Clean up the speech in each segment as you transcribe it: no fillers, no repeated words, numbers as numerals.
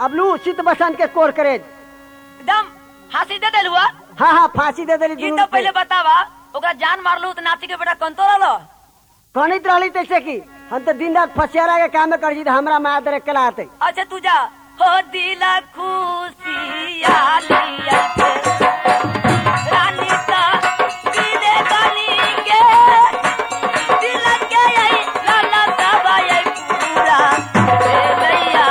अब लू शीत बसंत के कोर करे। एकदम फांसी दे देलू। हाँ हाँ फांसी दे देली। ई तो पहले बतावा ओकरा जान मारलू तो नाती के बेटा कंतो रहलो कनित रहली तैसे की हम तो दिन रात फसियारा के काम कर जी हमरा माया दरे कला आते। अच्छा तू जा हो दिला खुशिया लिया रानी का दिले गाली के दिल के आई लाला साबा ये पूरा भैया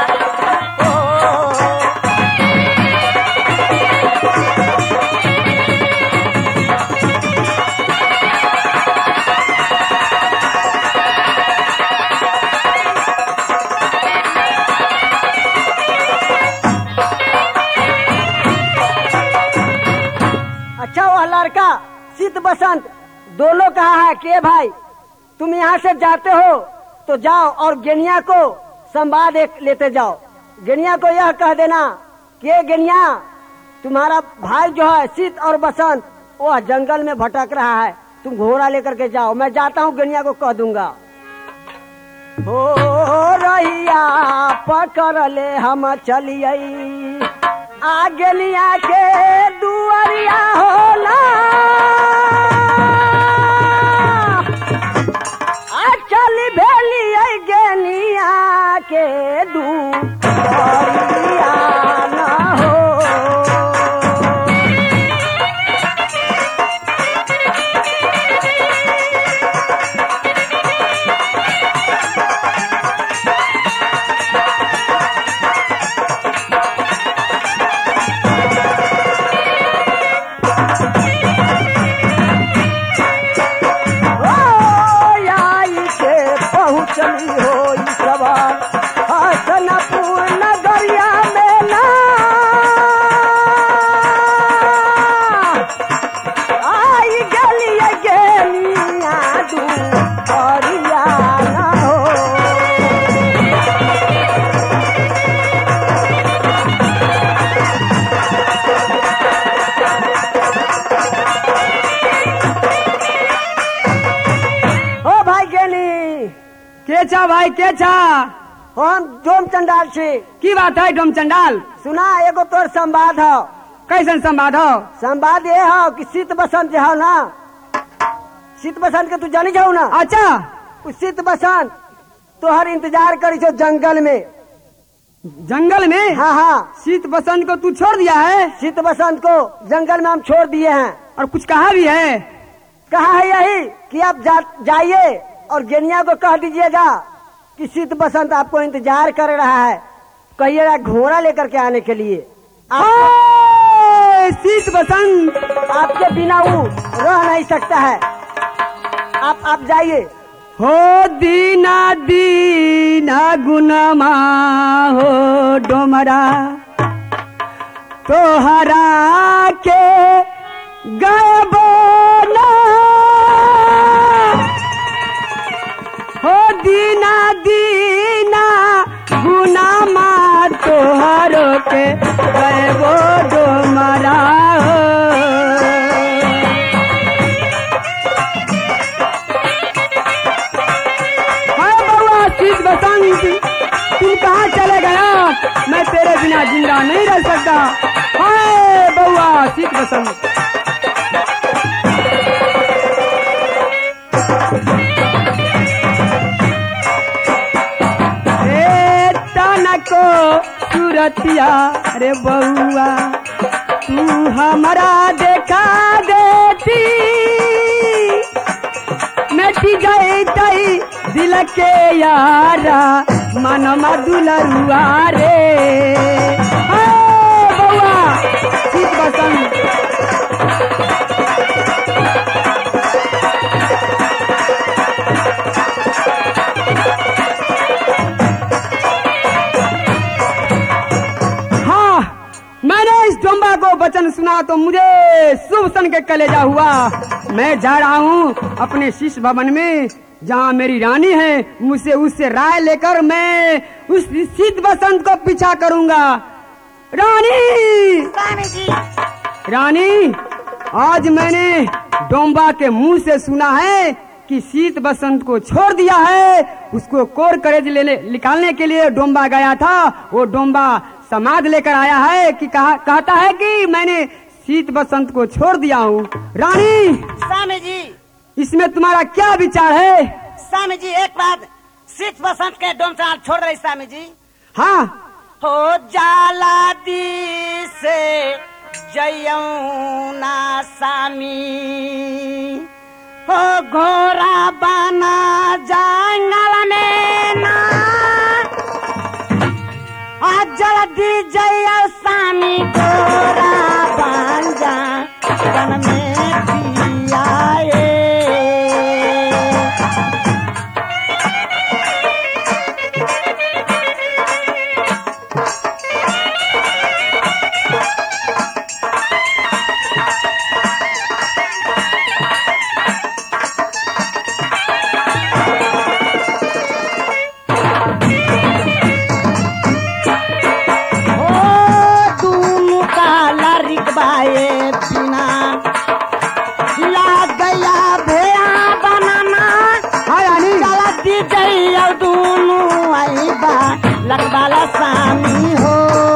अच्छा वह लड़का शीत बसंत दोनों कहा है कि भाई तुम यहाँ से जाते हो तो जाओ और गेनिया को संवाद एक लेते जाओ। गेनिया को यह कह देना कि गेनिया तुम्हारा भाई जो है शीत और बसंत वह जंगल में भटक रहा है, तुम घोड़ा लेकर के जाओ। मैं जाता हूँ गेनिया को कह दूंगा। हो रहिया पकड़ ले हम चलिए आ गेनिया के दुआरिया होला आ चली भेली गेनिया के दुआरिया न हो। चली हो सवार हसनपुर नगरिया मेला आई गलिया गेलिया दुआरिया न हो। ओ भाई गेली केचा भाई केचा हम डोम चंडाल से। की बात है डोम चंडाल? सुना एगो तोर संवाद हो। कैसन संवाद हो? संवाद ये हो कि शीत बसंत जो हो ना, शीत बसंत के तू जानी जाऊ ना। अच्छा उस शीत बसंत तोहर इंतजार करी छो जंगल में। जंगल में? हाँ हाँ शीत बसंत को तू छोड़ दिया है? शीत बसंत को जंगल में हम छोड़ दिए हैं। और कुछ कहा भी है? कहा है यही कि आप जाइए और गेनिया को कह दीजिएगा कि शीत बसंत आपको इंतजार कर रहा है, कहिएगा घोड़ा लेकर के आने के लिए। शीत बसंत आपके बिना वो रह नहीं सकता है। आप जाइए। हो दीना दीना गुनमा हो डोमरा तोहरा के गबो ना हो दीना दीना गुनामा तोहरो के गबो डोमरा हो। शीत बसंत तू कहाँ चले गया? मैं तेरे बिना जिंदा नहीं रह सकता। हाय बउआ शीत बसंत। तनको सूरतिया रे बउआ तू हमारा देखा देती मेटी गई तई दिल के यारा मन मधुलरुआ रे। बउआ शीत बसंत मैंने इस डोंबा को वचन सुना तो मुझे शुभ सन के कलेजा हुआ। मैं जा रहा हूँ अपने शिष्य भवन में जहाँ मेरी रानी है, मुझसे उससे राय लेकर मैं उस शीत बसंत को पीछा करूँगा। रानी रानी आज मैंने डोंबा के मुंह से सुना है कि शीत बसंत को छोड़ दिया है। उसको कोर करेज निकालने के लिए डोंबा गया था। वो डोंबा समाध लेकर आया है कि कहता है कि मैंने शीत बसंत को छोड़ दिया हूँ। रानी, स्वामी जी, इसमें तुम्हारा क्या विचार है? स्वामी जी, एक बात, शीत बसंत के डोमचाल छोड़ रही स्वामी जी। हाँ, हो जाला दी से जयौना स्वामी, हो घोड़ा बना जंगल में ना, जल्दी जय स्वामी घोड़ा बन जा वन में पियाए। बिना ला गया भैया बनाना, चला दी जइया दोनों आई बा लगवाला स्वामी हो।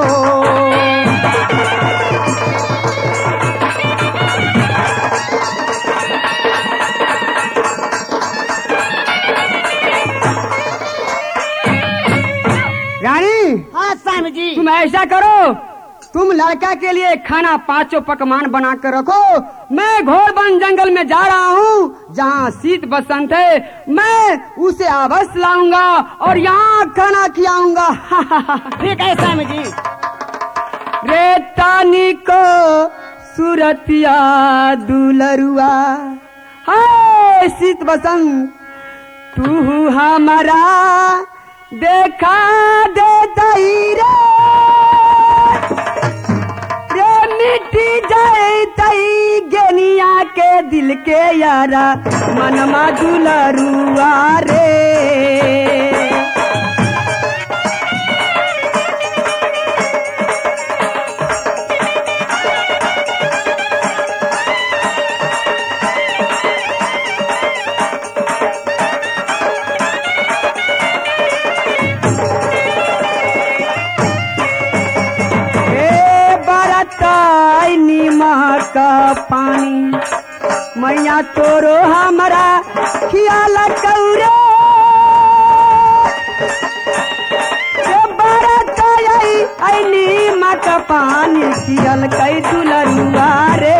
रानी, हाँ स्वामी जी, तुम ऐसा करो, तुम लड़का के लिए खाना 5 पकवान बना कर रखो। मैं घोर वन जंगल में जा रहा हूँ जहाँ शीत बसंत है, मैं उसे अवश्य लाऊंगा और यहाँ खाना खिलाऊंगा। ठीक है स्वामी जी। रेतानी को सूरतिया दुलरुआ, हाय शीत बसंत तू हमारा देखा दे रे, मिट्टी जाए तई गेनिया के दिल के यारा मनमा दुलरुआ रे। का पानी मैया तोरो हमारा खियाल कौरे, नीमा का पानी खियाल कई दुलरुआ रे।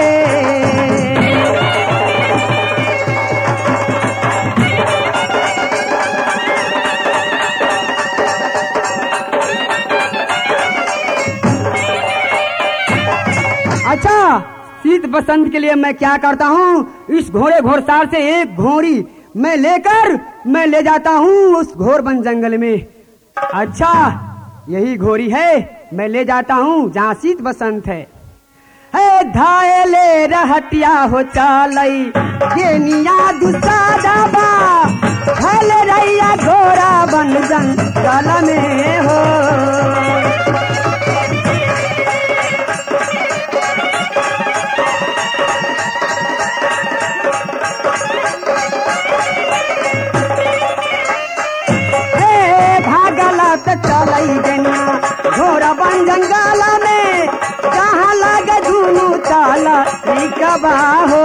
अच्छा, शीत बसंत के लिए मैं क्या करता हूँ, इस घोड़े घोड़सार से एक घोड़ी मैं ले जाता हूँ उस घोर वन जंगल में। अच्छा, यही घोड़ी है, मैं ले जाता हूँ जहाँ शीत बसंत है। धायले रहटिया हो चालई गेनिया दुसादा बा, धल रैया घोड़ा वन जंगल में हो। चलई गेनिया घोड़ा वन जंगल में, जहाँ लगे धुनु ताला निकबा हो।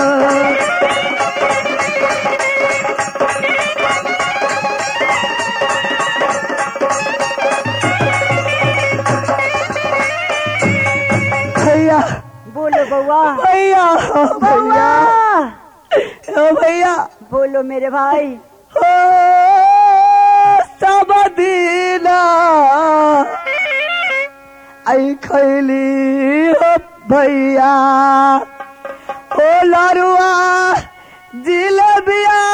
भैया बोलो बउआ, भैया भैया ओ भैया बोलो मेरे भाई। सब दीना आई खैली हो भैया, ओ लरुआ जिलेबिया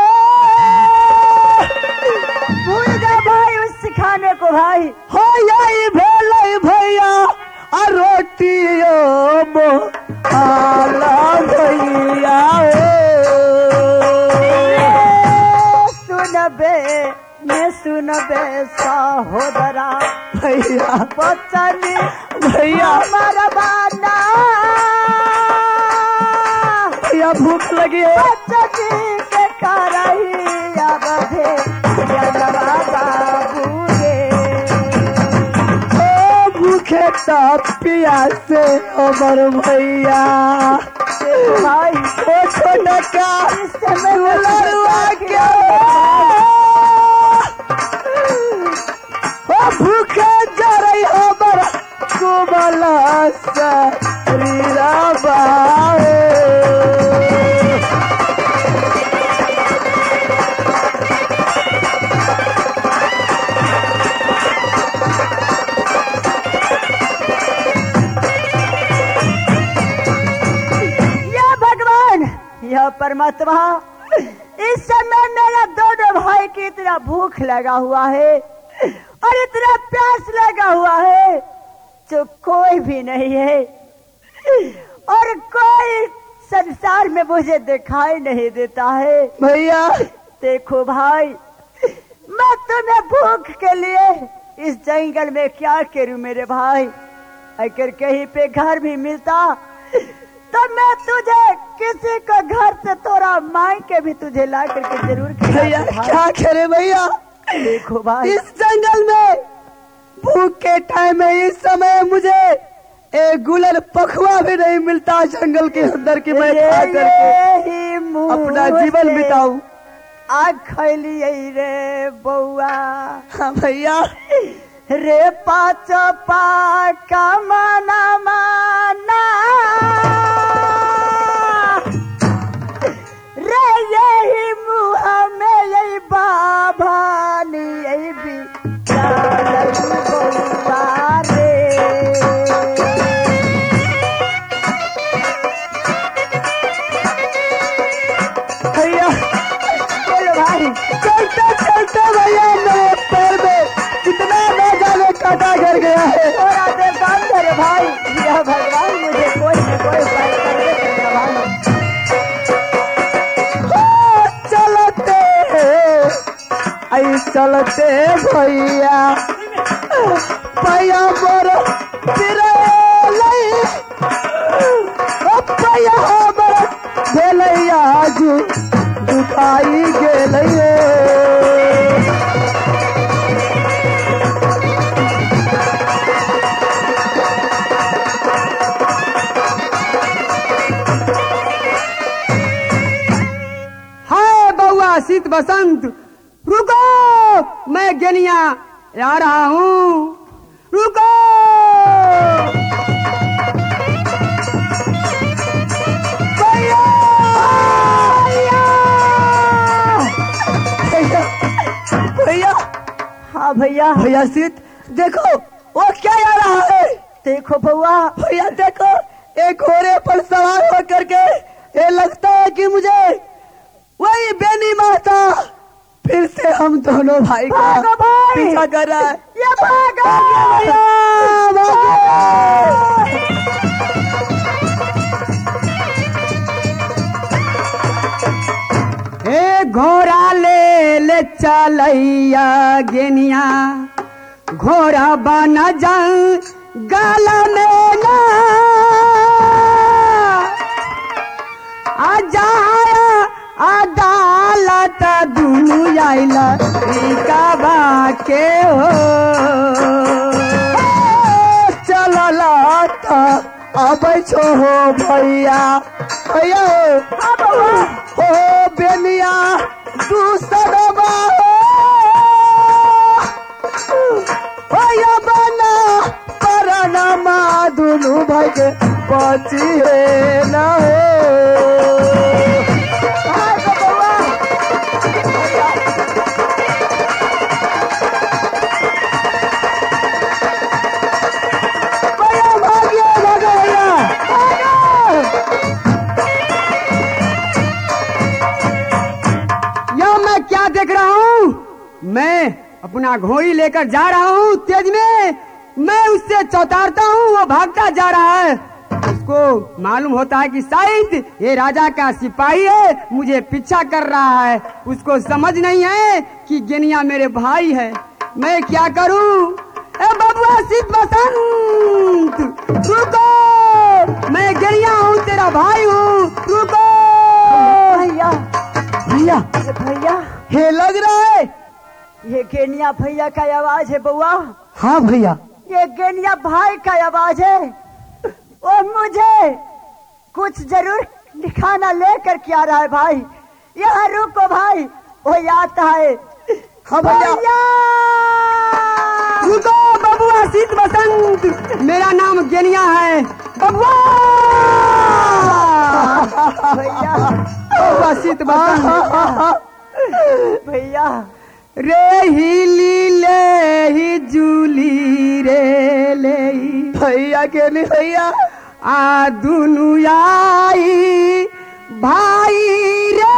भूल जा भाई उस सिखाने को भाई। हो यही भेल भैया रोटियो मोला भैया। सुनबे सहोदरा भैया बचनी भैया हमारा बाना, भैया भूख लगी है। बचनी के करहिया बधे जनवा बाबू गे। ओ सा पिया से अमर भैया भाई ओ छोटा का इस समय में लड़ुआ के ओ भूखे जा रही अमर कोमल शरीरा बाए यह परमात्मा इस समय मेरा दोनों भाई की इतना भूख लगा हुआ है और इतना प्यास लगा हुआ है जो कोई भी नहीं है और कोई संसार में मुझे दिखाई नहीं देता है। भैया देखो भाई, मैं तुम्हें भूख के लिए इस जंगल में क्या करूं मेरे भाई। अगर कहीं पे घर भी मिलता तो मैं तुझे किसी को घर से तोड़ा मांग के भी तुझे ला करके जरूर भैया क्या करे भैया। देखो भाई, इस जंगल में भूख के टाइम में इस समय मुझे एक गुलर पखवा भी नहीं मिलता जंगल के अंदर की मैं खा करके अपना जीवन बिताऊं। आग खैली रे बउआ। हाँ भैया रे पाँच का माना माना रे यही मुँह में यही बाभानी यही भी बउआ रे। भैया बोलो भाई, चलते चलते भैया मेरे पैर में कितना न जाने काटा गिर गया है। थोड़ा देर काम करे भाई, यह भगवान मुझे कोई न कोई उपाय करके देगा भाई। चलते आई चलते भैया भैया मोर फिरे भैया मोर भेलैया जू दुखाई गेलैये। शीत बसंत रुको, मैं गेनिया आ रहा हूँ, रुको। भैया भैया हाँ भैया, भैया शीत देखो वो क्या आ रहा है। देखो बउआ, भैया देखो एक घोड़े पर सवार होकर के ये लगता है कि मुझे वही बेनी माता फिर से हम दोनों भाई का पीछा कर रहा है। ये भागो ए घोड़ा ले चलैया गेनिया, घोड़ा बना जाऊं गाला में ना अदालत दुनु आइला का के हो चलला अब छो हो भैया भैया हो बेनिया दूसरा भैया बना परना मा दुनु भाई के बची है ना देख रहा हूँ। मैं अपना घोड़ी लेकर जा रहा हूँ तेज में, मैं उससे चौतारता हूँ, वो भागता जा रहा है। उसको मालूम होता है कि शायद ये राजा का सिपाही है, मुझे पीछा कर रहा है। उसको समझ नहीं है कि गेनिया मेरे भाई है। मैं क्या करूँ? ए बबुआ शीत बसंत रुको, मैं गेनिया हूँ, तेरा भाई हूँ, रुको। भैया भैया भैया, हे लग रहा है ये गेनिया भैया का आवाज है बउआ। हाँ भैया, ये गेनिया भाई का आवाज है। वो मुझे कुछ जरूर दिखाना लेकर के आ रहा है भाई। यहाँ रुको भाई, वो आता है। हाँ भैया रुको बबुआ शीत बसंत, मेरा नाम गेनिया है। बबुआ भैया बबुआ शीत बसंत भैया रे हिली ले ही जूली रे ले भैया के नहीं भैया आ दुनु आई भाई रे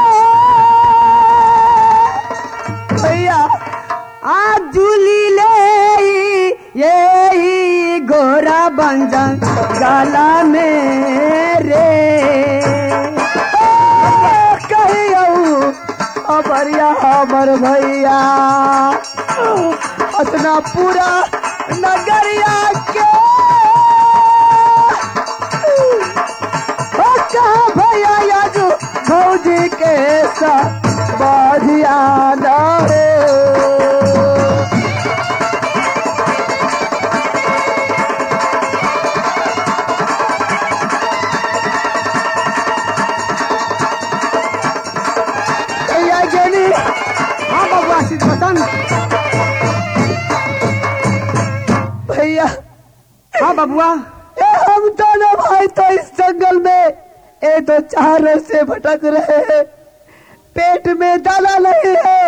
भैया आ जूली ले ये गोरा बंजन गला में रे बढ़िया हमर भैया अपना पूरा नगरिया के कहा भैया याजू भौजी के साथ बढ़िया न हो। हाँ बबुआ शीत बसंत भैया हाँ बबुआ ए हम दोनों भाई तो इस जंगल में ए तो चारों से भटक रहे हैं। पेट में दाना नहीं है,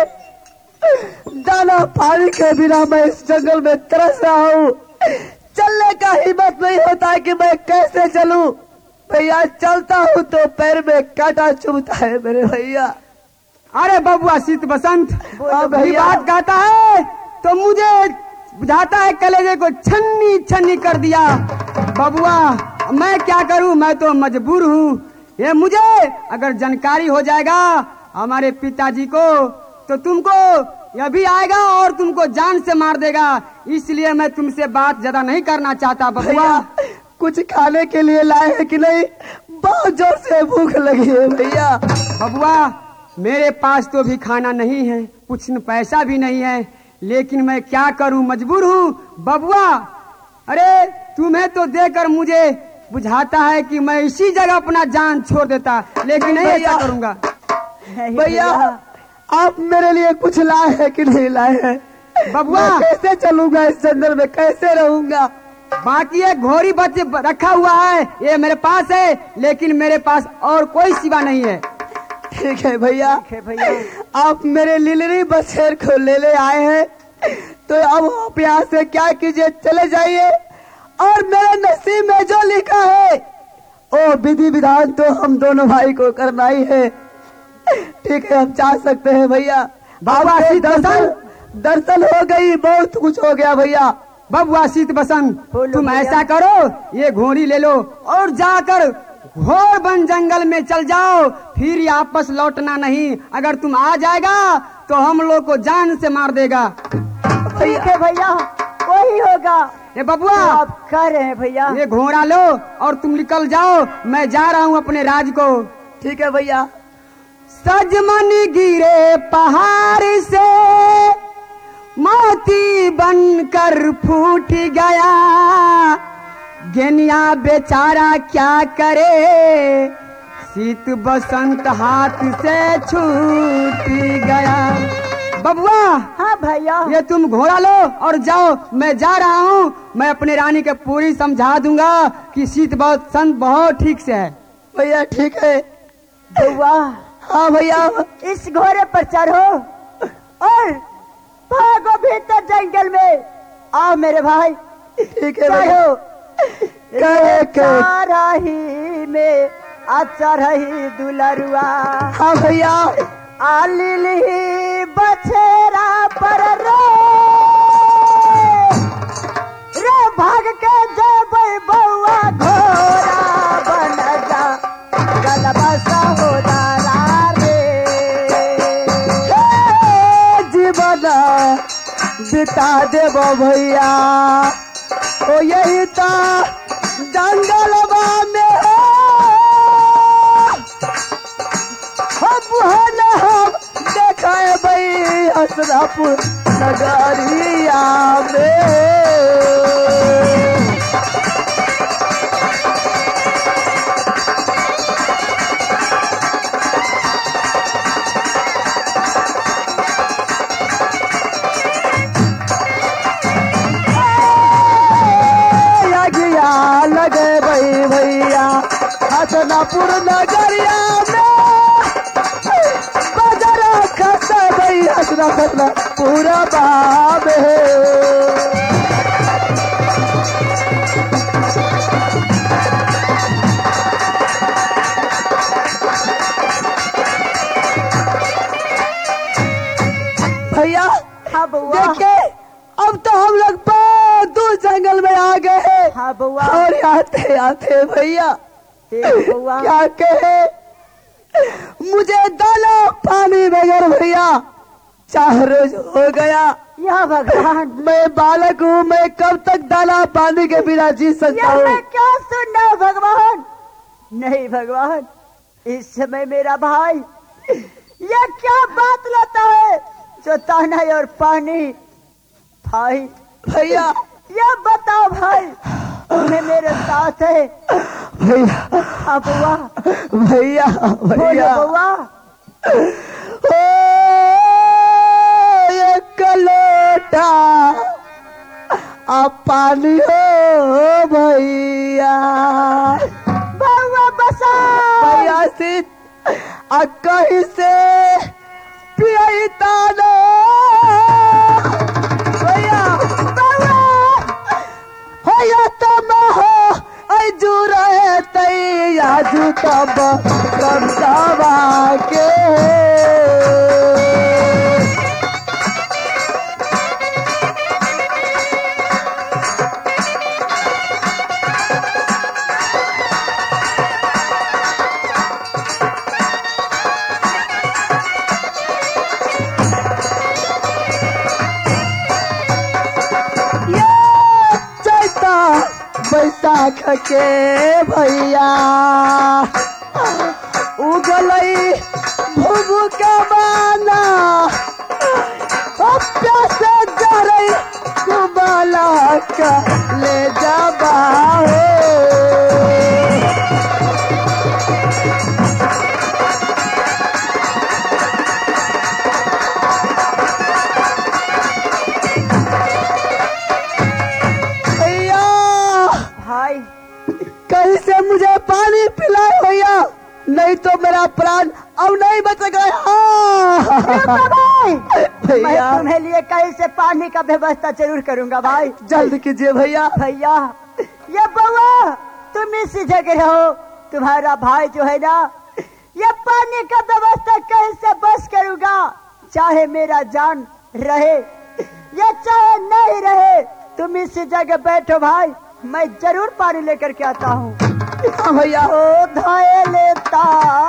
दाना पानी के बिना मैं इस जंगल में तरस रहा हूँ। चलने का हिम्मत नहीं होता है कि मैं कैसे चलूं। भैया चलता हूँ तो पैर में कांटा चुभता है मेरे भैया। अरे बबुआ शीत बसंत हाँ भई भैया। बात कहता है तो मुझे बुझाता है कलेजे को छन्नी छन्नी कर दिया। बबुआ मैं क्या करूं, मैं तो मजबूर हूँ। ये मुझे अगर जानकारी हो जाएगा हमारे पिताजी को तो तुमको यह भी आएगा और तुमको जान से मार देगा। इसलिए मैं तुमसे बात ज्यादा नहीं करना चाहता। बबुआ भैया कुछ खाने के लिए लाए हैं कि नहीं? बहुत जोर से भूख लगी है भैया। बबुआ मेरे पास तो भी खाना नहीं है, कुछ पैसा भी नहीं है, लेकिन मैं क्या करूं, मजबूर हूँ। बबुआ अरे तुम्हें तो देकर मुझे बुझाता है कि मैं इसी जगह अपना जान छोड़ देता, लेकिन नहीं ऐसा करूंगा। भैया आप मेरे लिए कुछ लाए हैं कि नहीं लाए हैं? बबुआ मैं कैसे चलूंगा इस जंगल में, कैसे रहूंगा? बाकी एक घोड़ी बच्चे रखा हुआ है, ये मेरे पास है, लेकिन मेरे पास और कोई सिवा नहीं है। ठीक है भैया, आप मेरे लिलरी बछेर को ले आए हैं तो अब आप यहाँ से क्या कीजिए, चले जाइए और मेरे नसीब में जो लिखा है वो विधि विधान तो हम दोनों भाई को करना ही है। ठीक है हम जा सकते हैं भैया। बाबा शीत दर्शन हो गई, बहुत कुछ हो गया भैया। बबुआ शीत बसंत तुम ऐसा करो, ये घोड़ी ले लो और जाकर घोर वन जंगल में चल जाओ, फिर वापस लौटना नहीं। अगर तुम आ जाएगा तो हम लोग को जान से मार देगा। ठीक है भैया, वही होगा। ये बबुआ आप कह रहे हैं भैया। ये घोड़ा लो और तुम निकल जाओ, मैं जा रहा हूँ अपने राज को। ठीक है भैया। सजमन गिरे पहाड़ से मोती बनकर फूट गया, गेनिया बेचारा क्या करे, शीत बसंत हाथ से छूट गया। बबुआ हाँ भैया, ये तुम घोड़ा लो और जाओ, मैं जा रहा हूँ। मैं अपने रानी के पूरी समझा दूंगा कि शीत बसंत बहुत ठीक से है। भैया ठीक है। बुआ हाँ भैया, इस घोड़े पर चढ़ो और भागो भीतर जंगल में। आओ मेरे भाई, ठीक है भैया। चढ़ो रही में अच्छा रही दुलरुआ। हाँ भैया। आलिली बछेरा पर रे रे भाग के जबै बउआ घोड़ा बन जा गलबा सहोदरा रे। जीवन बिता देबो भैया, ओ यही तो जंगलवा में हम देखे भाई असरापुर नगरिया में। रामपुर नगरिया में बजरा खसा भैया रखना पूरा बाब है। भैया हाँ बउआ। देखिए अब तो हम लोग बहुत दूर जंगल में आ गए हैं। हाँ बउआ। और आते आते भैया बउआ क्या कहे, मुझे दाना पानी बगैर भैया 4 रोज हो गया। या भगवान, मैं बालक हूँ, मैं कब तक दाना पानी के बिना जी सकता हूँ। मैं क्या सुनना भगवान। नहीं भगवान, इस समय मेरा भाई ये क्या बात लाता है जो दाना और पानी। भाई भैया ये बताओ भाई, तुम्हें मेरे साथ है। भैया हाँ बउआ। भैया भैया बउआ। ओ ये कलोटा आप पानी हो भैया। बउआ बसा भैया से कहीं से पियता नो भैया। भैया तुम हो अजूर तैया जू तब कमसावा के। बैसाख के भैया उगलई भूबू के बाना प्यासे जरई कुबला का ले जाबा हो। कहीं से मुझे पानी पिलाए भैया, नहीं तो मेरा प्राण अब नहीं बचेगा। मैं तुम्हें लिए कहीं से पानी का व्यवस्था जरूर करूंगा भाई। जल्द कीजिए भैया। भैया ये बउआ तुम इसी जगह हो, तुम्हारा भाई जो है ना ये पानी का व्यवस्था कहीं से बस करूंगा, चाहे मेरा जान रहे या चाहे नहीं रहे। तुम इसी जगह बैठो भाई, मैं जरूर पानी लेकर के आता हूँ। हाँ भैया। ओ धाए लेता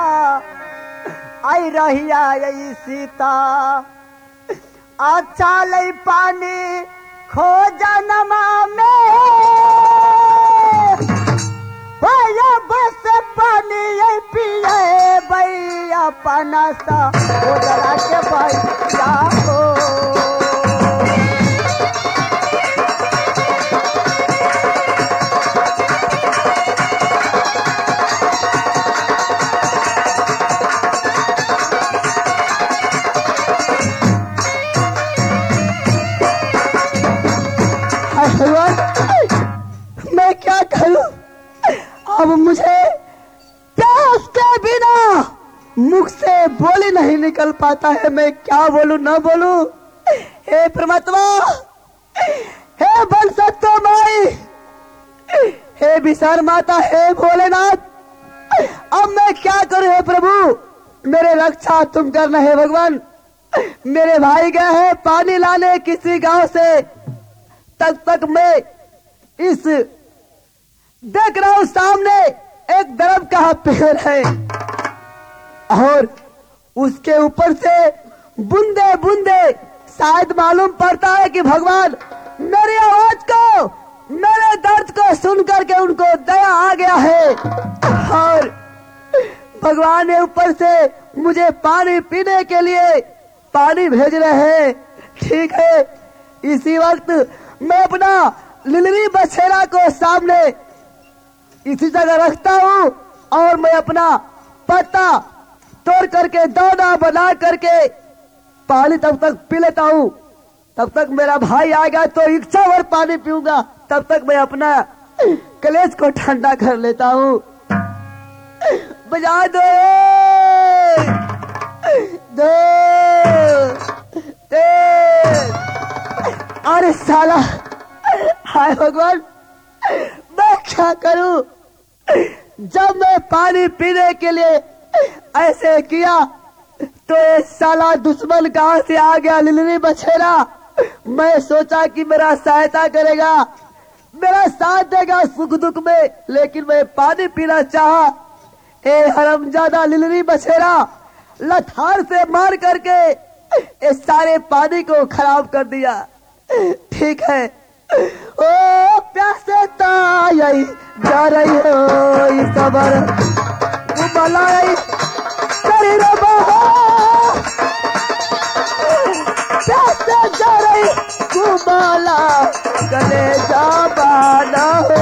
आई रहिया यही सीता, अच्छा लई पानी खो जनमा में भैया, बस पानी ये पिए भैया पाना सा उधरा के भैया हो। मैं क्या करूं, अब मुझे प्यास के बिना मुख से बोली नहीं निकल पाता है। मैं क्या बोलूं ना बोलूं। हे परमात्मा, हे बंसत्तो माई, हे विशाल माता, हे भोलेनाथ, अब मैं क्या करूं। हे प्रभु मेरे रक्षा तुम करना है भगवान। मेरे भाई गए हैं पानी लाने किसी गांव से, तब तक मैं इस देख रहा हूं सामने एक दरब का पेड़ है और उसके ऊपर से बूंदे बूंदे शायद मालूम पड़ता है कि भगवान मेरी आवाज को, मेरे दर्द को सुन करके उनको दया आ गया है और भगवान ने ऊपर से मुझे पानी पीने के लिए पानी भेज रहे हैं। ठीक है, इसी वक्त मैं अपना लिलरी बछेरा को सामने इसी जगह रखता हूँ और मैं अपना पत्ता तोड़ करके दाना बना करके पानी तब तक पी लेता हूँ। तब तक मेरा भाई आएगा तो इच्छा भर पानी पीऊंगा, तब तक मैं अपना कलेज को ठंडा कर लेता हूँ। बजा दो। दो अरे साला, हाय भगवान, मैं क्या करूं? जब मैं पानी पीने के लिए ऐसे किया तो ये साला दुश्मन कहां से आ गया, लिलरी बछेरा। मैं सोचा कि मेरा सहायता करेगा, मेरा साथ देगा सुख दुख में, लेकिन मैं पानी पीना चाहा। ए हरामजादा लिलरी बछेरा लठार से मार करके इस सारे पानी को खराब कर दिया। ठीक है, ओ प्यासे ताई जा रही हो इस सबर मलाई करी रे बहा, प्यासे जा रही कुमाला गले जा बाना हो।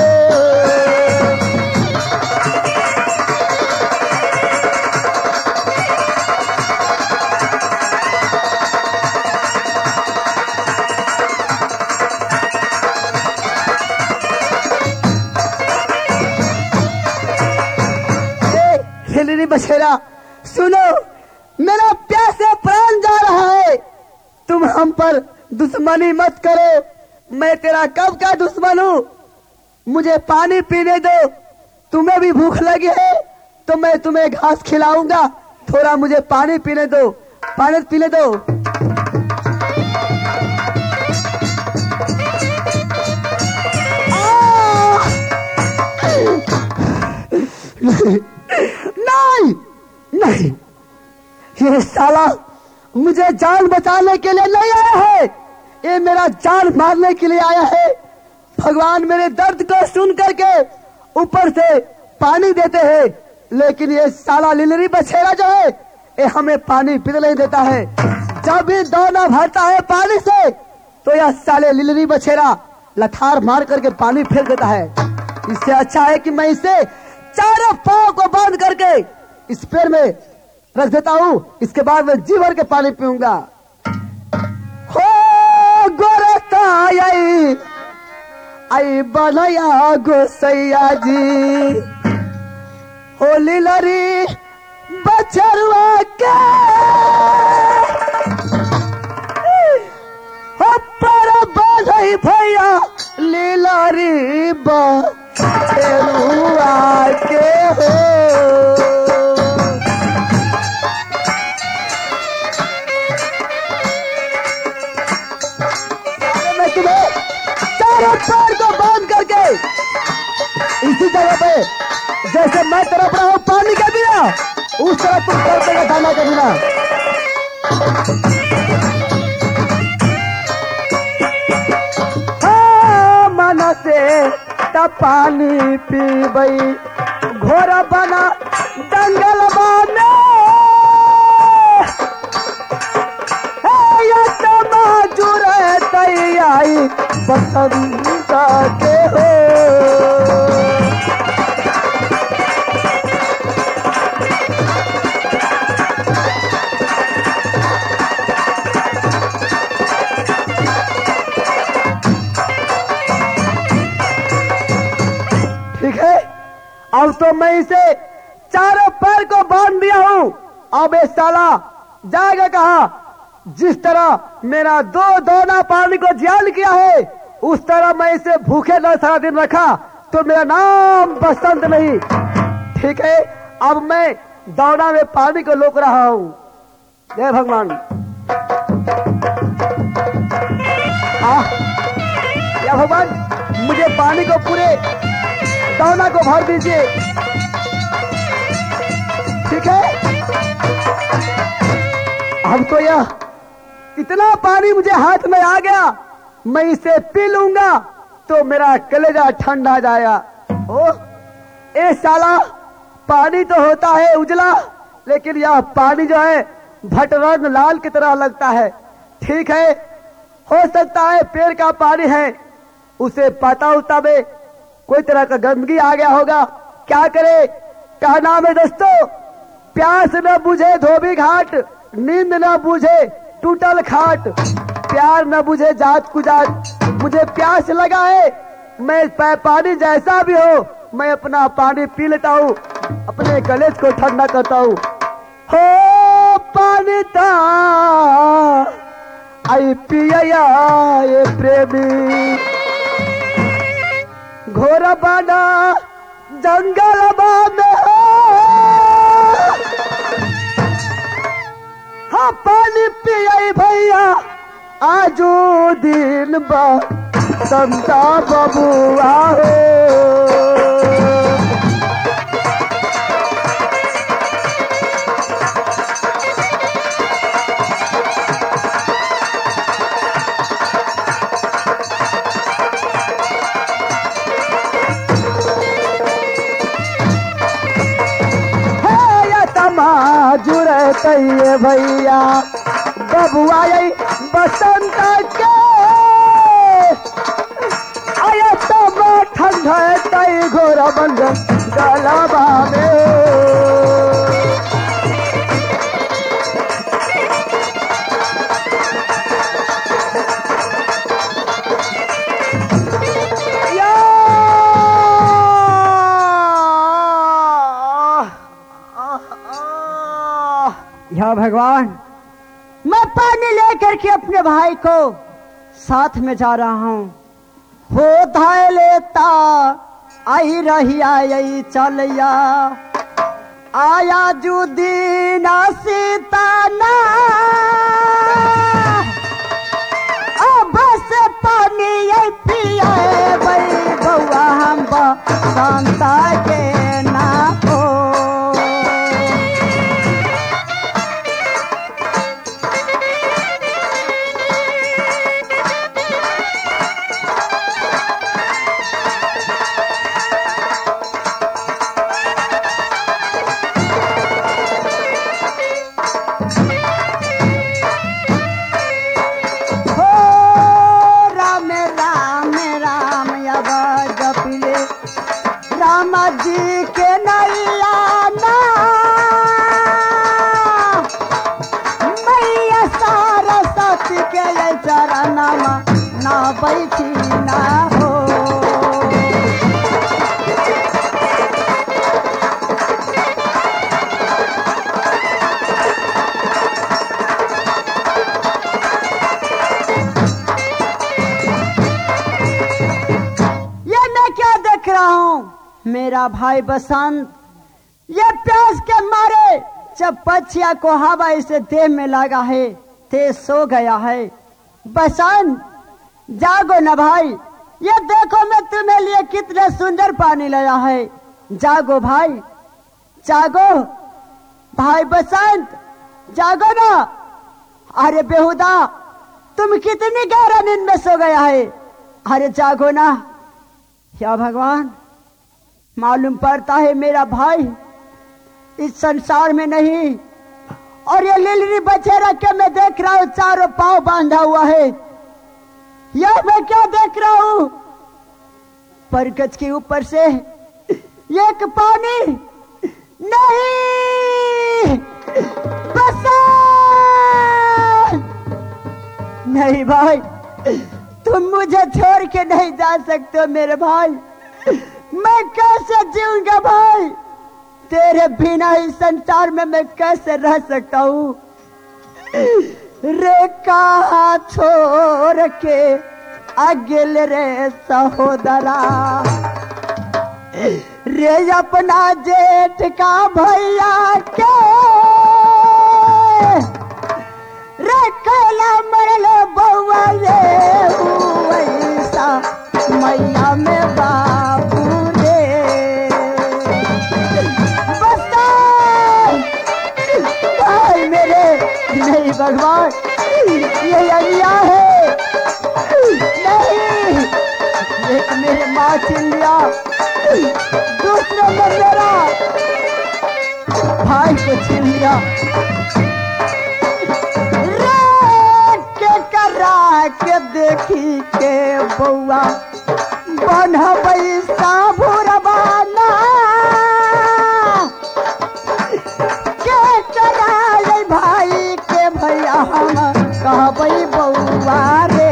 हिलरी बछेरा सुनो, मेरा प्यासे प्राण जा रहा है, तुम हम पर दुश्मनी मत करो। मैं तेरा कब का दुश्मन हूँ, मुझे पानी पीने दो। तुम्हें भी भूख लगी है तो मैं तुम्हें घास खिलाऊंगा, थोड़ा मुझे पानी पीने दो, पानी पीने दो। नहीं नहीं, ये साला मुझे जान बचाने के लिए नहीं आया है, ये मेरा जान मारने के लिए आया है। भगवान मेरे दर्द को सुन करके ऊपर से पानी देते हैं, लेकिन ये साला लिलरी बछेरा जो है ये हमें पानी पीने नहीं देता है। जब भी दाना भरता है पानी से तो यह साले लिलरी बछेरा लठार मार करके पानी फेंक देता है। इससे अच्छा है कि मैं इसे चारों पांव को बांध करके इस पेड़ में रख देता हूँ, इसके बाद मैं जी भर के पानी पीऊंगा। हो गोरता आई बनया गोसैया जी, होली लरी बछरुआ के हो पर बधई भैया लीलरी बछरुआ के हो। मैं तुम्हें चारों पैर को बांध करके इसी जगह पे जैसे मैं तड़प रहा हूँ पानी के बिना, उस तरह तुम तड़पेगा दाना के बिना। हाँ मन से तब पानी पीबई घोर बना जंगल बने, जुरे तैयाई बसंत के हो। ठीक है, अब तो मैं इसे चारों पैर को बांध दिया हूँ, अब ये साला जाएगा कहाँ? जिस तरह मेरा दो दाना पानी को जियान किया है, उस तरह मैं इसे भूखे न सारा दिन रखा तो मेरा नाम बसंत नहीं। ठीक है, अब मैं दाना में पानी को रोक रहा हूँ। जय भगवान। या भगवान, मुझे पानी को पूरे दाना को भर दीजिए। ठीक है, अब तो यह इतना पानी मुझे हाथ में आ गया, मैं इसे पी लूंगा तो मेरा कलेजा ठंडा जाएगा। ओ ए साला, पानी तो होता है उजला, लेकिन यह पानी जो है भटरंग लाल की तरह लगता है। ठीक है, हो सकता है पेड़ का पानी है, उसे पता उता में कोई तरह का गंदगी आ गया होगा, क्या करे? क्या नाम है दोस्तों? प्यास न बुझे धोबी घाट, नींद न बुझे टूटल खाट, प्यार न बुझे जात कुजात। मुझे प्यास लगा है, मैं पानी जैसा भी हो मैं अपना पानी पी लेता हूँ। अपने कलेज को ठंडा करता हूँ। हो पानी ता आई पिया ये प्रेमी घोरा बाना जंगल में हो। हाँ पानी पिया भैया आजू दिन बा संता बबुआ हो। जुड़ते भैया बबुआ बसंत के आया तब ठंडा घोर बंद गलबा में। या भगवान, मैं पानी लेकर के अपने भाई को साथ में जा रहा हूँ। हो धाय लेता आई रही आई चलिया आया जुदीना सीताना अब से पानी पिया भाई बउआ हम संता के ना हो। जी के नैया ना मैया सरस्वती के चरणमा ना बैठी ना हो। ये मैं क्या देख रहा हूँ? मेरा भाई बसंत ये प्यास के मारे जब पछिया को हवा इसे देह में लगा है ते सो गया है। बसंत जागो न भाई, ये देखो मैं तुम्हें लिए कितने सुंदर पानी लाया है। जागो भाई जागो, भाई बसंत जागो ना। अरे बेहुदा तुम कितनी गहरा नींद में सो गया है। अरे जागो ना। या भगवान, मालूम पड़ता है मेरा भाई इस संसार में नहीं। और ये लिलरी बच्चे रख के मैं देख रहा हूँ चारों पांव बांधा हुआ है। यह मैं क्या देख रहा हूँ? परगज के ऊपर से एक पानी नहीं बसंत। नहीं भाई, तुम मुझे छोड़ के नहीं जा सकते मेरे भाई। मैं कैसे जीऊंगा भाई? तेरे बिना इस संसार में मैं कैसे रह सकता हूँ? रे कहा छोड़ के अगिल रे सहोदरा रे अपना जेठ का भैया के रे कैला मरले बउआ रे वैसा मैया में बाबू रे। भाई मेरे नहीं भगवान, ये अन्याय है। नहीं, एक मेरे माँ छीन लिया, दूसरे ने मेरा भाई को छीन लिया। के देखी के बउआ बनबई साभुरबाना के कराले भाई के भैया हम कहबई बउआ रे।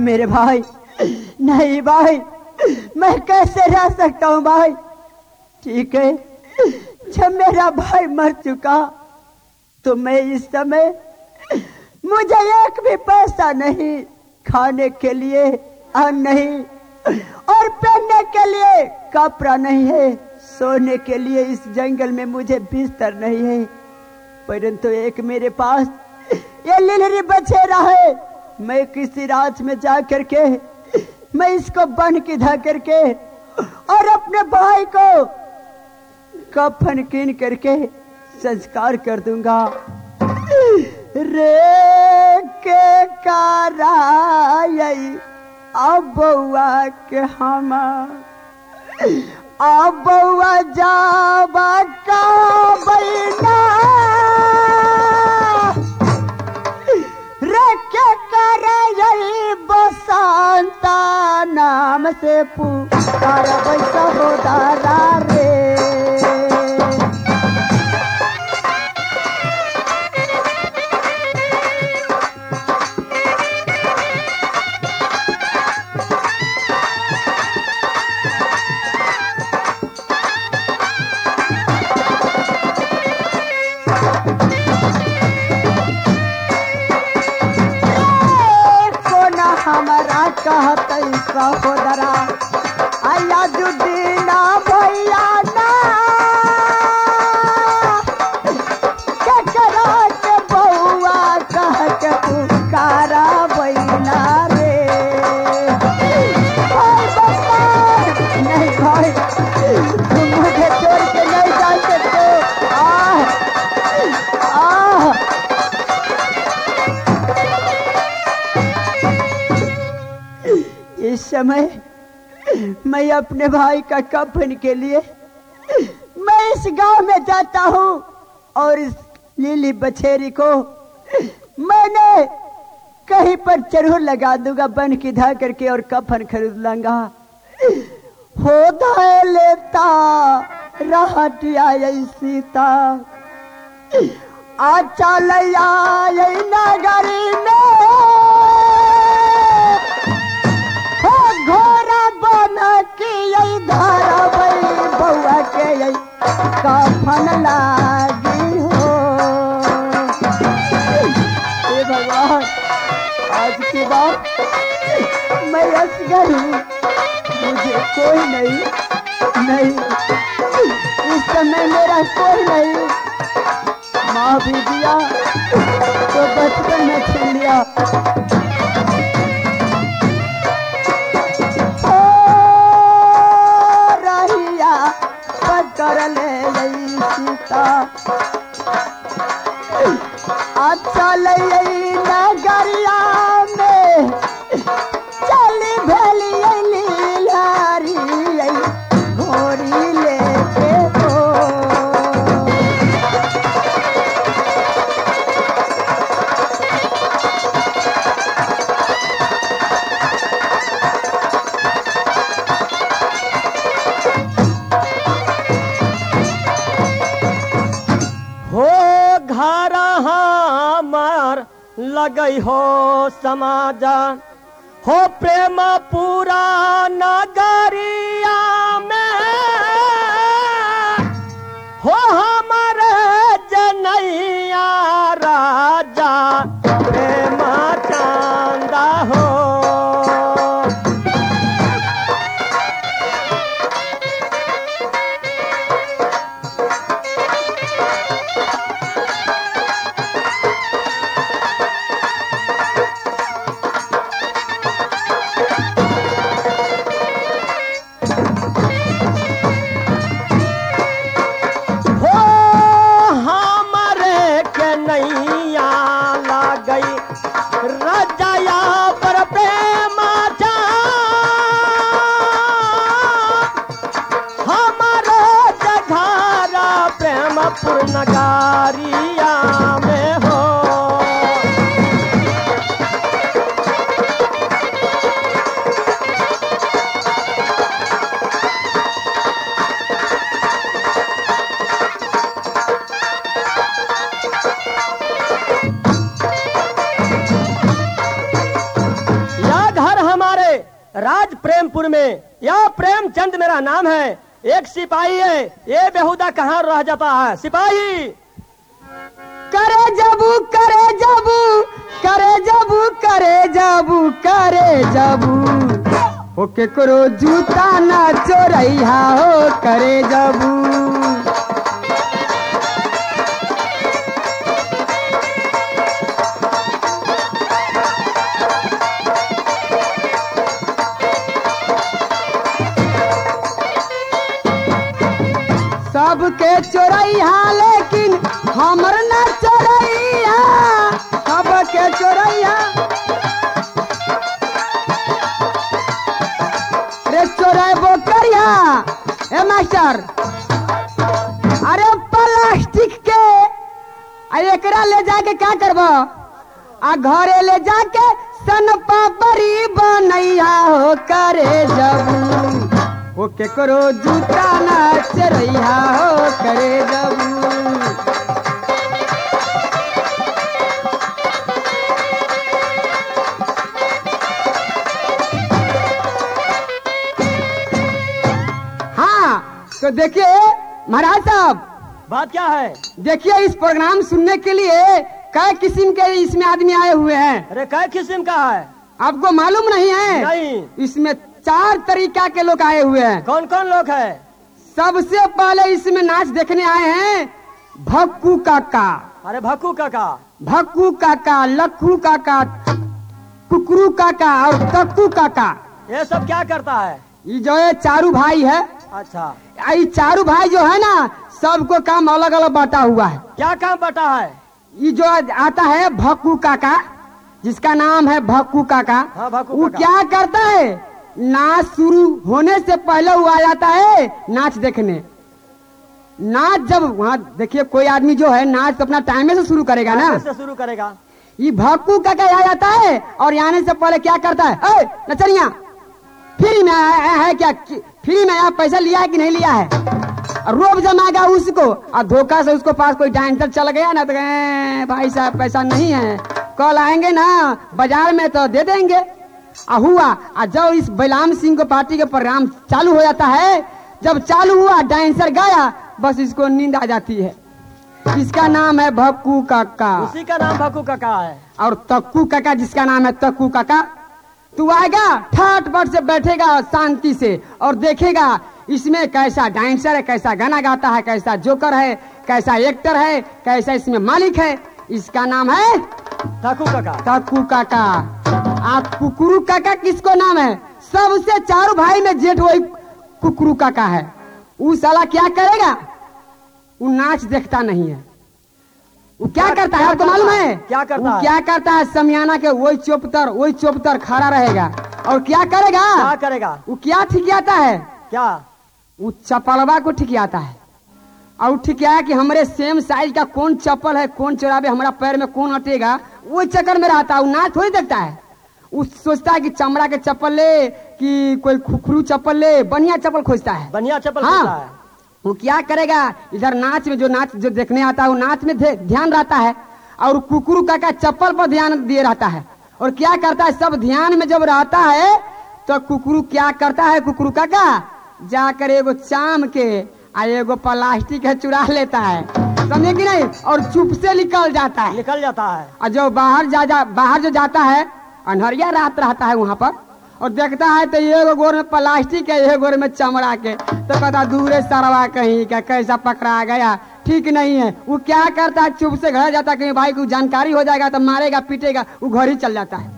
मेरे भाई, नहीं भाई, मैं कैसे रह सकता हूँ भाई। ठीक है, जब मेरा भाई मर चुका तो मैं इस समय मुझे एक भी पैसा नहीं, खाने के लिए अन्न नहीं और पहनने के लिए कपड़ा नहीं है, सोने के लिए इस जंगल में मुझे बिस्तर नहीं है। परंतु एक मेरे पास ये लिलरी बछेरा है। मैं किसी रात में जा करके मैं इसको बन के धा करके और अपने भाई को कफन कीन करके संस्कार कर दूंगा। रे के कराई अब बउआ के हम अब बउआ जाबा का बैना रे के कराई बसंता नाम से पुकार बैसा हो दारा रे। कहत सहोदरा आया जुदीना भैया ना ककरा के बउआ कह के पुकारा बैना रे। भाई बता नहीं भाई, तुम मुझे छोड़ के नहीं जा सकते। इस समय मैं अपने भाई का कफन के लिए मैं इस गांव में जाता हूँ और इस लीली बछेरी को मैंने कहीं पर जरूर लगा दूंगा, बन की धा करके और कफन खरीद लाऊंगा। हो धाय लेता रहटिया सीता आ चल नगरी में घोड़ा बना के यही धारा बई बउआ के यही कफन लागी हो। हे भगवान, आज की बात मैं असगर हूँ, मुझे कोई नहीं, इस समय मेरा कोई नहीं। माँ भी दिया तो बचपन में छीन लिया। कर ले सीता अच्छा लई नगरिया में चली भेली लीलारी घोड़ी लेके हो। लगई हो समाजा हो प्रेम पूरा नगरिया में हो हमारे जनैया राजा प्रेम चांदा हो। महाराज प्रेमपुर में यह प्रेमचंद मेरा नाम है, एक सिपाही है, ये बेहुदा कहाँ रह जाता है। सिपाही करे जबू करे जबू करे जबू करे जबू करे जबू ओ केकरो जूता ना चोरैया हो करे जबू। सबके चोरैया लेकिन हमर ना चोरैया, सबके चोरैया रे चोरेबो करिया। ए मास्टर अरे प्लास्टिक के एकरा ले जाके क्या करबो, आ घरे ले जाके सन पापड़ी बनैया हो करे जबू ओ केकरो जूता ना चरैया हो करे जबू। हाँ तो देखिए महाराज साहब, बात क्या है? देखिए इस प्रोग्राम सुनने के लिए कई किस्म के इसमें आदमी आए हुए हैं। अरे क्या किस्म का है? आपको मालूम नहीं है? नहीं। इसमें 4 तरीका के लोग आए हुए हैं। कौन कौन लोग है? सबसे पहले इसमें नाच देखने आए हैं भक्कू काका। अरे भक्कू काका, भक्कू काका, लक्कू काका, कुकरू काका और तक्कू काका। ये सब क्या करता है? ये जो है चारू भाई है। अच्छा, ये चारू भाई जो है ना, सबको काम अलग अलग बांटा हुआ है। क्या काम बटा है? ये जो आता है भक्कू काका, जिसका नाम है भक्कू काका, हाँ, भक्कू वो काका। क्या करता है, नाच शुरू होने से पहले वो आ जाता है नाच देखने। नाच जब वहाँ देखिए कोई आदमी जो है नाच तो अपना टाइम से शुरू करेगा ना, से शुरू करेगा। ये भक्कू काका आ जाता है और आने से पहले क्या करता है, ए नचनिया फ्री में आया है क्या, फ्री में आया, पैसा लिया है कि नहीं लिया है। रोब जमाएगा उसको और धोखा से उसको पास कोई डांसर चल गया ना तो भाई साहब पैसा नहीं है, कल आएंगे ना बाजार में तो दे देंगे। हुआ जब इस बैलाम सिंह को पार्टी के प्रोग्राम चालू हो जाता है, जब चालू हुआ डांसर गाया, बस इसको नींद आ जाती है। इसका नाम है भक्कू काका। उसी का नाम भक्कू काका है। और तक्कू काका जिसका नाम है तक्कू काका, तू आएगा ठाट बाट से बैठेगा शांति से और देखेगा इसमें कैसा डांसर है, कैसा गाना गाता है, कैसा जोकर है, कैसा एक्टर है, कैसा इसमें मालिक है। इसका नाम है तक्कू काका। तक्कू काका। आप कुकरू काका किसको नाम है, सबसे चारों भाई में जेठ वही कुकरू काका है। वो साला क्या करेगा, वो नाच देखता नहीं है। वो क्या करता है आपको मालूम है? क्या करता है? क्या करता है, समियाना के वही चौपतर खड़ा रहेगा और क्या करेगा, क्या करेगा? वो क्या ठिकियाता है, क्या? वो चपलवा को ठिकियाता है। और ठिकिया कि हमारे सेम साइज का कौन चप्पल है, कौन चुरावे, हमारा पैर में कौन अटेगा, वो चक्कर में रहता है। वो नाच थोड़ी देखता है, वो सोचता है कि चमड़ा के चप्पल ले कि कोई खुखरू चप्पल ले, बढ़िया चप्पल खोजता है। बढ़िया चप्पल हाँ। खोजता है। वो क्या करेगा, इधर नाच में जो देखने आता है वो नाच में ध्यान रहता है और कुकरू काका चप्पल पर ध्यान दिए रहता है। और क्या करता है, सब ध्यान में जब रहता है तो कुकरू क्या करता है, कुकरू काका जाकर एगो चाम के एगो प्लास्टिक है चुरा लेता है, समझे कि नहीं, और चुप से निकल जाता है। निकल जाता है। और जो बाहर जो जाता है, अनहरिया रात रहता है वहाँ पर, और देखता है तो ये गोर में प्लास्टिक है, ये गोर में चमड़ा के, तो कहता दूरे सरवा कहीं का कैसा पकड़ा गया, ठीक नहीं है। वो क्या करता है, चुप से घर जाता है, कहीं भाई को जानकारी हो जाएगा तो मारेगा पीटेगा, वो घर ही चल जाता है।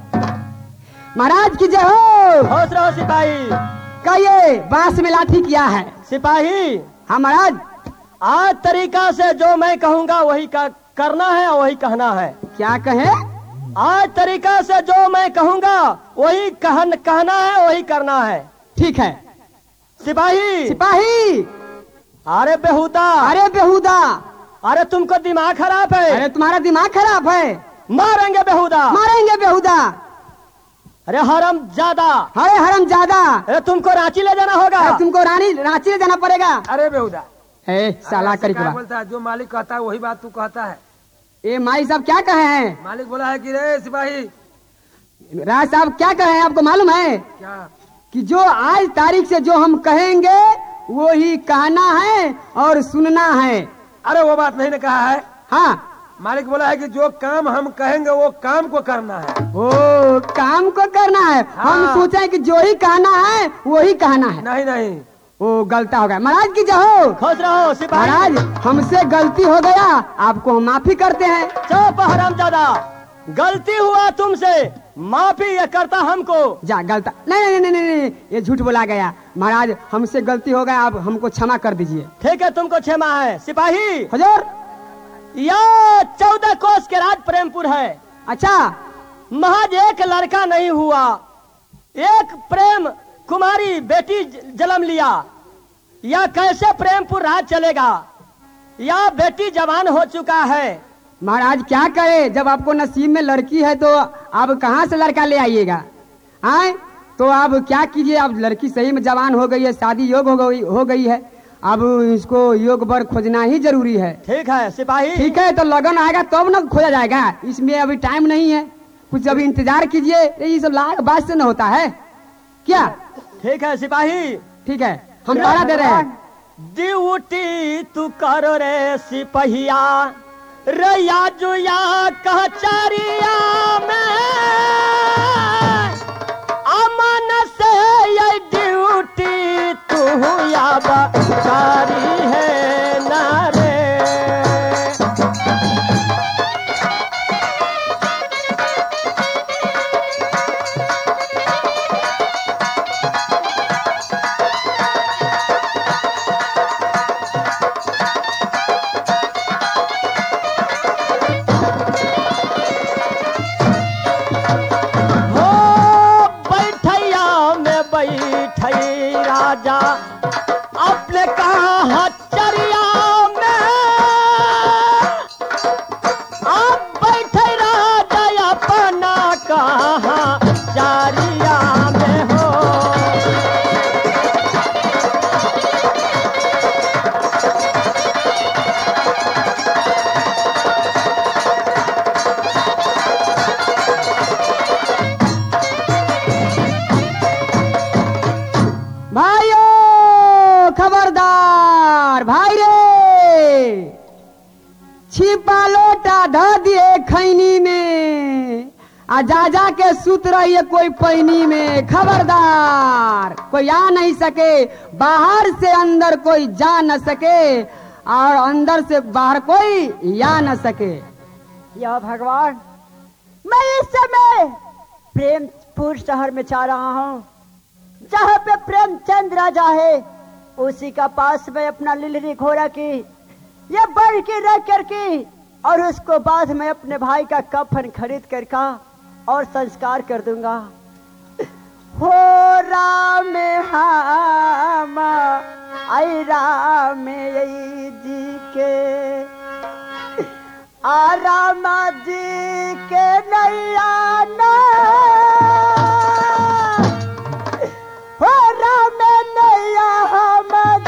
महाराज की जय हो। होश रहो सिपाही। का ये बांस में लाठी किया है सिपाही। हाँ महाराज। आज तरीका से जो मैं कहूँगा वही करना है और वही कहना है। क्या कहे, आज तरीका से जो मैं कहूँगा वही कहना है, वही करना है। ठीक है सिपाही। सिपाही। अरे बेहुदा, अरे बेहुदा, अरे तुमको दिमाग खराब है। अरे तुम्हारा दिमाग खराब है, मारेंगे बेहुदा, मारेंगे बेहुदा। अरे हरम ज्यादा, अरे हरम ज्यादा, अरे तुमको रांची ले जाना होगा। अरे तुमको रांची ले जाना पड़ेगा। अरे बेहुदा, साला क्या कर बोलता है, जो मालिक कहता है वही बात तू कहता है। ए माई साहब क्या कहे हैं, मालिक बोला है कि रे सिपाही, राज साहब क्या कहे हैं, आपको मालूम है? क्या कि जो आज तारीख से जो हम कहेंगे वो ही कहना है और सुनना है। अरे वो बात नहीं ने कहा है, हाँ मालिक बोला है कि जो काम हम कहेंगे वो काम को करना है। ओ काम को करना है। हाँ। हम सोचे कि जो ही कहना है वो ही कहना है। नहीं नहीं, ओ गलता हो गया महाराज की जहो। खुश रहो सिपाही। महाराज हमसे गलती हो गया, आपको हम माफी करते हैं। चुप हरामजादा, गलती हुआ तुमसे, माफी ये करता हमको। जा गलता नहीं नहीं नहीं नहीं, नहीं ये झूठ बोला गया। महाराज हमसे गलती हो गया, आप हमको क्षमा कर दीजिए। ठीक है तुमको क्षमा है। सिपाही हुजूर। यह 14 कोस के राज प्रेमपुर है। अच्छा महज एक लड़का नहीं हुआ, एक प्रेम कुमारी बेटी जन्म लिया। यह कैसे प्रेमपुर राज चलेगा? यह बेटी जवान हो चुका है। महाराज क्या करे, जब आपको नसीब में लड़की है तो आप कहाँ से लड़का ले आइएगा? आए तो आप क्या कीजिए, अब लड़की सही में जवान हो गई है, शादी योग हो गई है, अब इसको योग वर खोजना ही जरूरी है। ठीक है सिपाही। ठीक है तो लगन आएगा तब न खोजा जाएगा, इसमें अभी टाइम नहीं है, कुछ अभी इंतजार कीजिए। ये सब लाख बात से न होता है क्या? ठीक है सिपाही। ठीक है हम पहरा दे रहे हैं। ड्यूटी तू करो रे सिपहिया, रया जुया कचरिया में, अमन से ये ड्यूटी तू या बकारी है ना रे। राजा अपने कहा चरिया में, आप बैठे राजा अपना कहा चरिया में हो। खबरदार भाई रे, छिपा लोटा ध दिए खैनी में, आ जा जा के सुत रहिए कोई पैनी में। खबरदार, कोई आ नहीं सके, बाहर से अंदर कोई जा न सके, और अंदर से बाहर कोई या न सके। या भगवान, मैं इस समय प्रेमपुर शहर में जा रहा हूँ, जहाँ पे प्रेमचंद राजा है, उसी का पास में अपना लिलरी घोड़ा की ये बढ़ के रख करके, और उसको बाद में अपने भाई का कफन खरीद कर का और संस्कार कर दूंगा। हो राम हम आई राम जी के, आ राम जी के नैया ना, हो राम नैया हम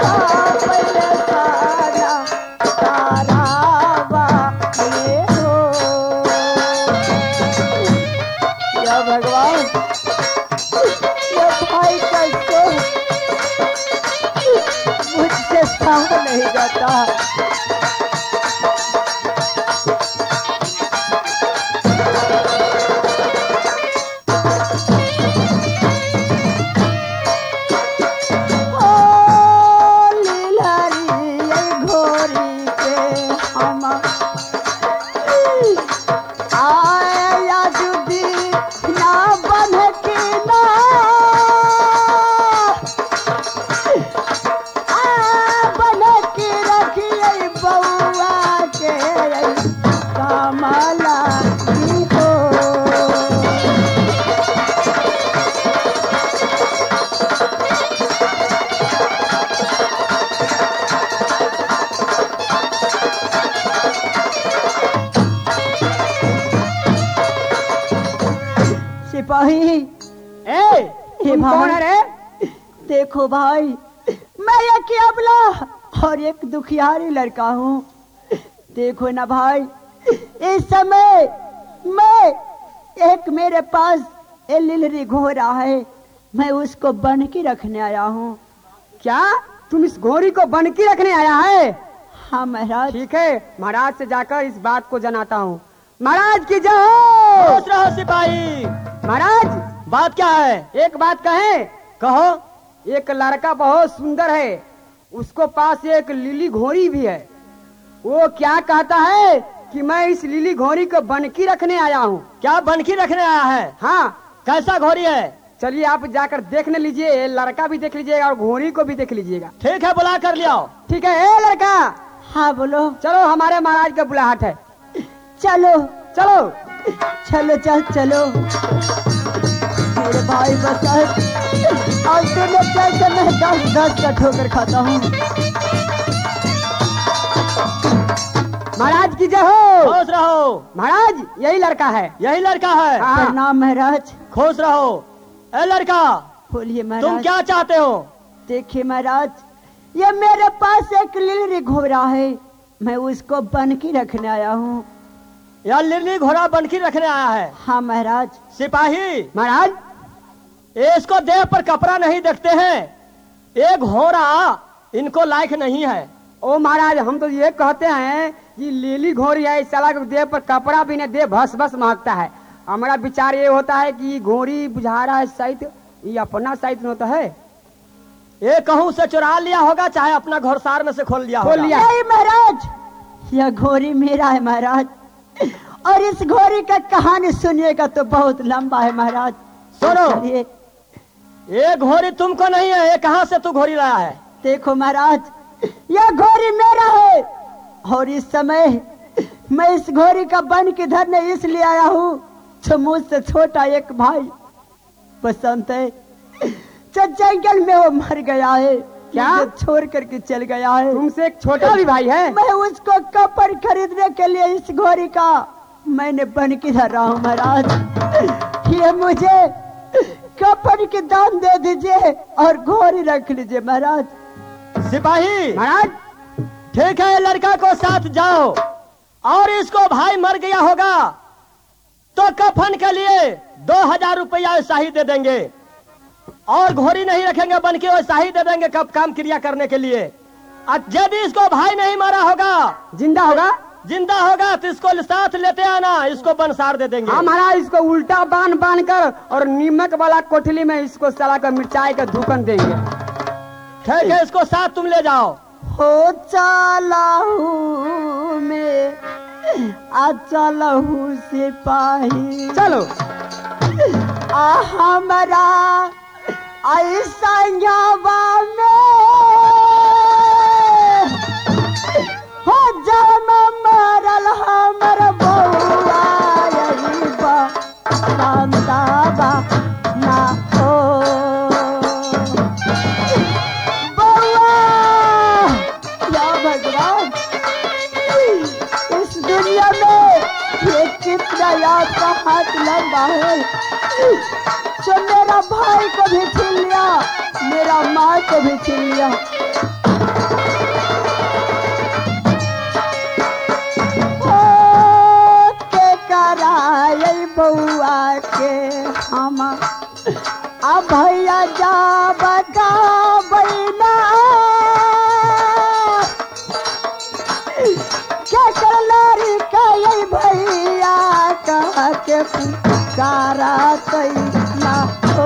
भगवान, ये भाई कैसे मुझसे सहा नहीं जाता। सिपाही, तुम कौन है रे? देखो भाई, मैं एक अबला और एक दुखियारी लड़का हूँ। देखो ना भाई, इस समय मैं एक मेरे पास लिलरी घोड़ा है, मैं उसको बनकी रखने आया हूँ। क्या तुम इस घोड़ी को बनकी रखने आया है? हाँ महाराज। ठीक है, महाराज से जाकर इस बात को जनाता हूँ। महाराज की जय हो। खुश रहो सिपाही। महाराज बात क्या है? एक बात कहें? कहो। एक लड़का बहुत सुंदर है, उसको पास एक लीली घोड़ी भी है। वो क्या कहता है कि मैं इस लीली घोड़ी को बनकी रखने आया हूँ। क्या बनकी रखने आया है? हाँ। कैसा घोड़ी है? चलिए आप जाकर देख न लीजिए, लड़का भी देख लीजिएगा और घोड़ी को भी देख लीजिएगा। ठीक है, बुला कर लियाओ। ठीक है। ए लड़का, हाँ बोलो। चलो हमारे महाराज का बुलाहट है। चलो चलो चलो चलो मेरे भाई बसंत, और तूने कैसे मैं 10 का ठोकर खाता हूँ। महाराज की जय हो। खुश रहो। महाराज यही लड़का है। यही लड़का है। हाँ। प्रणाम महाराज। खुश रहो। ए लड़का, बोलिए तुम महाराज। क्या चाहते हो? देखिए महाराज, ये मेरे पास एक लीली घोड़ा है, मैं उसको बनकी रखने आया हूँ। यह लिली घोड़ा बनकी रखने आया है? हाँ महाराज। सिपाही महाराज, इसको देह पर कपड़ा नहीं देखते हैं, एक घोड़ा इनको लायक नहीं है। ओ महाराज, हम तो ये कहते हैं कि लीली घोड़ी है, इस साला के देह पर कपड़ा भी न दे, भस भस महकता है। हमारा विचार ये होता है कि घोड़ी बुझा रहा है साहित्य, ये अपना साहित्य होता है। ये कहूँ से चुरा लिया होगा, चाहे अपना घोड़सार में से खोल लिया होगा। नहीं महाराज, यह घोड़ी मेरा है महाराज, और इस घोड़ी का कहानी सुनिएगा तो बहुत लंबा है महाराज। सुनो। चलिए। ये घोड़ी तुमको नहीं है, ये कहाँ से तू घोड़ी लाया है? देखो महाराज, यह घोड़ी मेरा है, और इस समय मैं इस घोड़ी का बन के धरने इसलिए आया हूँ, जो मुझसे छोटा एक भाई बसंत है, जो जंगल में वो मर गया है। क्या? मुझे छोड़ करके चल गया है। तुमसे एक छोटा भी भाई है? मैं उसको कपड़ खरीदने के लिए इस घोड़ी का मैंने बन के धर रहा हूँ महाराज। ये मुझे कपड़ के दाम दे दीजिए और घोड़ी रख लीजिए महाराज। सिपाही महाराज ठीक है, लड़का को साथ जाओ, और इसको भाई मर गया होगा तो कफन के लिए 2000 रुपया ऐसा ही दे देंगे, और घोड़ी नहीं रखेंगे बन के, वैसा ही दे देंगे कब काम क्रिया करने के लिए। और यदि इसको भाई नहीं मारा होगा, जिंदा होगा, जिंदा होगा तो इसको साथ लेते आना, इसको बनसार दे देंगे। हाँ महाराज, इसको उल्टा बांध कर और नीमक वाला कोठली में इसको साला का मिर्चाई का धुकन देंगे। ठीक है, इसको साथ तुम ले जाओ। हो चला हूँ मैं, आ चला हूँ सिपाही, चलो। हमारा ऐसा में हो जम मरल हमर बउआ, यही बा ना हो बउआ। या भगवान, इस दुनिया में ये कितना याद का हाथ लंबा है, जो मेरा भाई को भी छीन लिया, मेरा माँ को भी छीन लिया। ओ के कराए बउआ के हम अब भैया जा बता बैना, क्या कर लारी का ये भैया कहा के पुकारा तैया हो।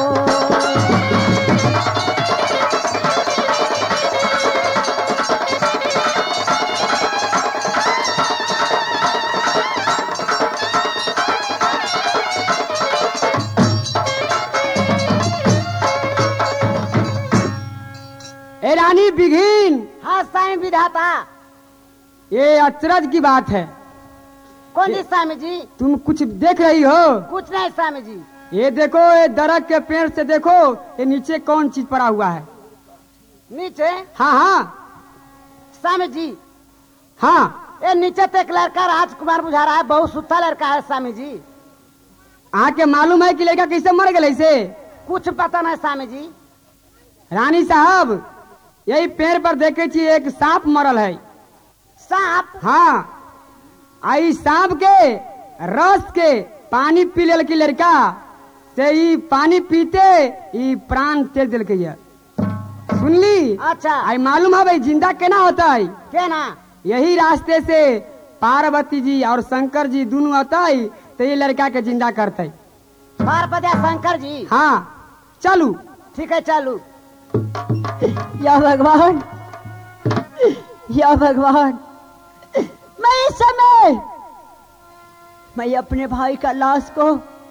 ए रानी बिघिन, हाँ साईं विधाता। ये अचरज की बात है। कौन जी स्वामी जी? तुम कुछ देख रही हो? कुछ नहीं स्वामी जी। ये देखो, ये दरख्त के पेड़ से देखो, ये नीचे कौन चीज पड़ा हुआ है? नीचे? हाँ हाँ स्वामी जी, हाँ। ये नीचे तो एक लड़का राजकुमार बुझा रहा है, बहुत सुत्ता लड़का है स्वामी जी। आके मालूम है कि लड़का कैसे मर गए इसे? कुछ पता नहीं स्वामी जी। रानी साहब, यही पेड़ पर देखे छी एक सांप मरल है। सांप? हाँ। आई सांप के रस के पानी पी लेल की लड़का ते ई पानी पीते ई प्राण तेज दिल के सुन ली। अच्छा आई मालूम है भाई जिंदा केना होता है? के ना यही रास्ते से पार्वती जी और शंकर जी दोनों आता है तो ये लड़का के जिंदा करते। पार्वती शंकर जी? हाँ चलू। ठीक है चलू। या भगवान, या भगवान, मैं इस समय मैं अपने भाई का लाश को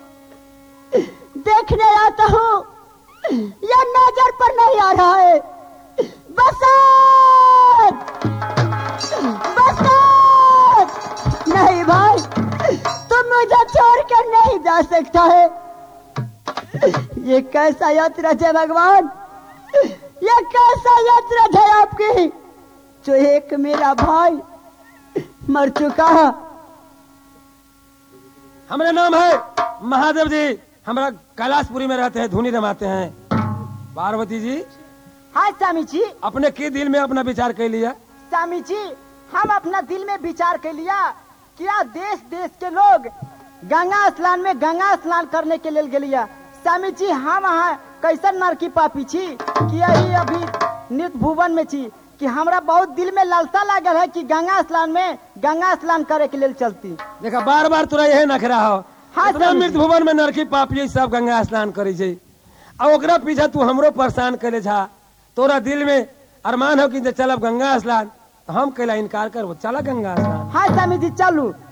देखने आता हूँ, यह नजर पर नहीं आ रहा है। बसंत, बसंत, नहीं भाई, तुम मुझे छोड़ कर नहीं जा सकता है। ये कैसा यंत्र है भगवान, ये कैसा यंत्र है आपकी, जो एक मेरा भाई मर चुका है। हमारा नाम है महादेव जी, हमारा कैलाशपुरी में रहते हैं, धुनी रमाते हैं। पार्वती जी? हाँ स्वामी जी। अपने के दिल में अपना विचार कर लिया? स्वामी जी, हम अपना दिल में विचार कर लिया क्या देश देश के लोग गंगा स्नान में गंगा स्नान करने के लिए गलिया। स्वामी जी, हम वहाँ कैसन नरकी पापी छी कि यही अभी नित भुवन में छी कि हमरा बहुत दिल में लालसा लागल है कि गंगा स्नान करे के लिए चलती। देखा बार बार तोरा यही नखरा हो। हाँ, इतना मृत भुवन में नरकी पापी सब गंगा स्नान करे छे, और ओकरा पीछा तू हमरो परेशान करे छा। तोरा दिल में अरमान हो कि चल अब गंगा स्नान, तो हम कैला इनकार करबो? चला गंगा स्नान। हाँ स्वामी जी चलू।